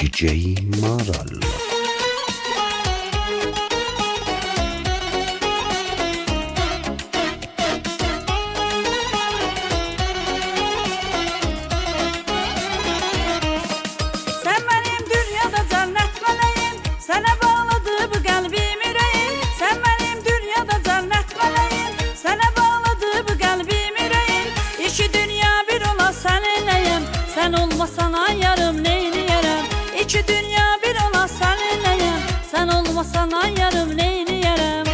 DJ Maral. Sen olmasana yarım neyini yerem. İki dünya bir ola seninleyim. Sen olmasana yarım neyini yerem.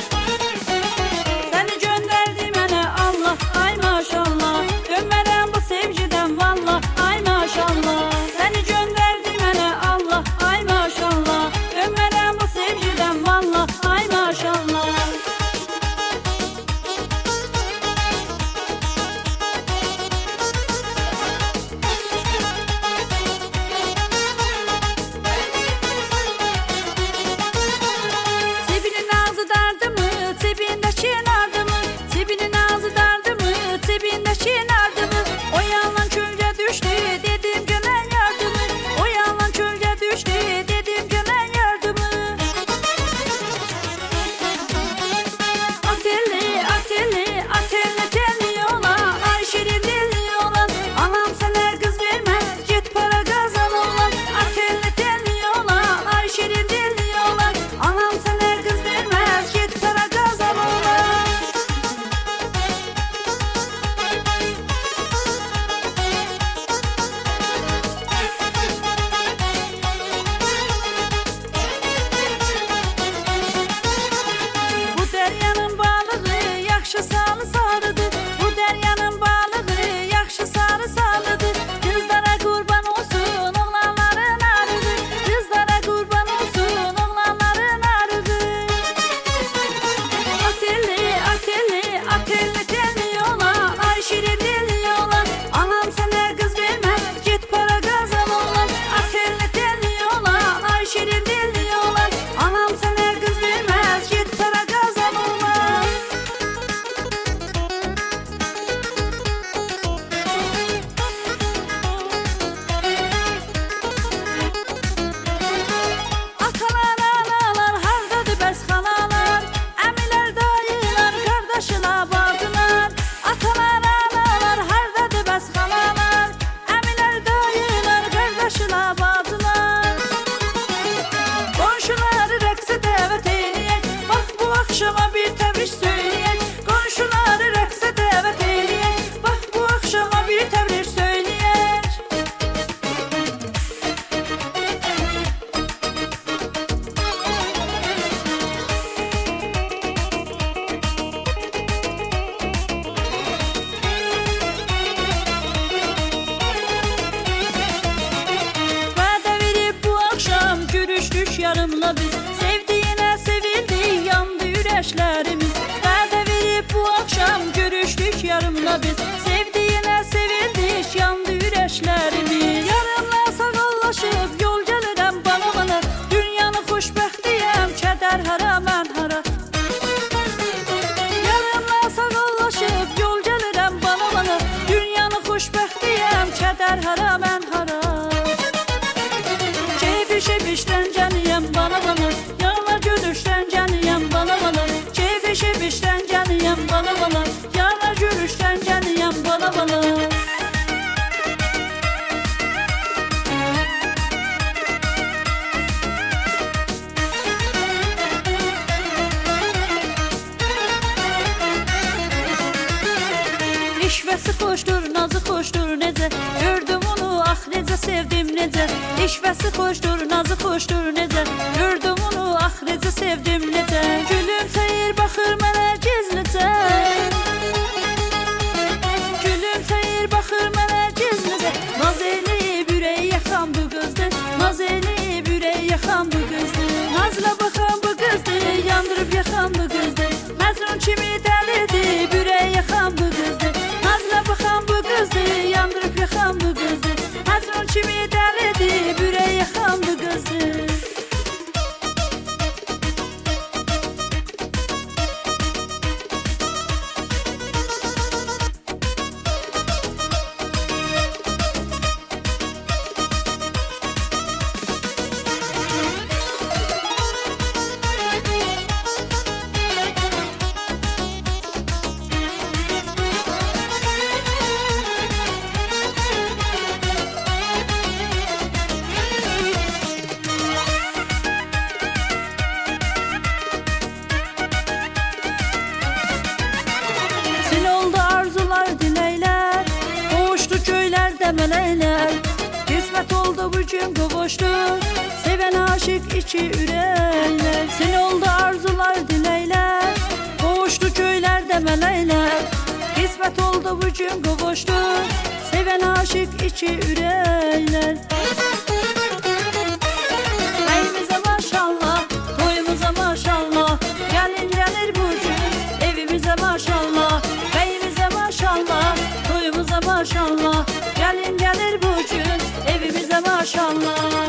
Seni gönderdi mənə Allah, ay maşallah. Dönmərəm bu sevgiden vallah, ay maşallah. Seni gönderdi mənə Allah, ay maşallah. Dönmərəm bu sevgiden vallah, ay maşallah. Yarımla biz sevdiğine sevildik, yandı yüreşlerimiz. Vədə verib bu akşam görüşdük yarımla biz sevdiğine sevildik, yandı yüreşlerimiz. Yarımla sağollaşıb yol gəlirəm bana dünyanı xoşbəxtiyəm, kədər hara mən hara. Yarımla sağollaşıb yol gəlirəm bana dünyanı xoşbəxtiyəm, kədər hara mən hara. Şebişten canıyam bana yana gülüşten canıyam bana şebişten canıyam bana yana gülüşten canıyam bana. İşvəsi xoşdur, nazı xoşdur necə, gördüm onu ah necə sevdim necə. İşvəsi xoşdur, nazı xoşdur necə, gördüm onu ah necə sevdim necə. Gülümsəyir baxır mənə gizlicə, gülümsəyir baxır mənə gizlicə. Naz eləyib ürəyi yaxan bu qızdır, naz eləyib ürəyi yaxan bu qızdır. Nazla baxan bu qızdır, yandırıb yaxan bu qızdır. Məcnun kimi dəlidir, ürəyi yaxan bu qızdır. Nazla baxan bu qızdır, yandırıb yaxan bu qızdır. Məcnun kimi dəlidir, ürəyi yaxan bu qızdır. mələklər. Qismət oldu bu gün qovuşdu, sevən aşıq iki ürəklər. Sil oldu arzular, diləklər, qovuşdu köylərdə mələklər. Qismət oldu bu gün qovuşdu, sevən aşıq iki ürəklər. Bəyimizə maşallah, toyumuza maşallah, gəlin gəlir bu gün evimizə maşallah. Bəyimizə maşallah, toyumuza maşallah, gəlin gəlir bu gün evimizə maşallah.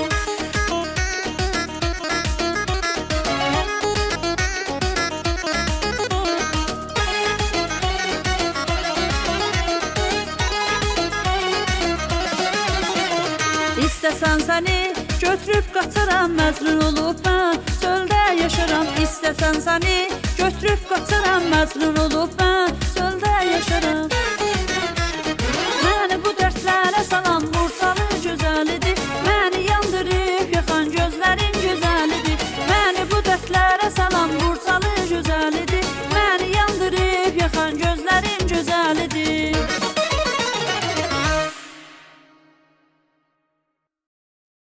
İstəsən səni götürüb qaçaram, məcnun olub mən çöldə yaşaram. İstəsən səni götürüb qaçaram, məcnun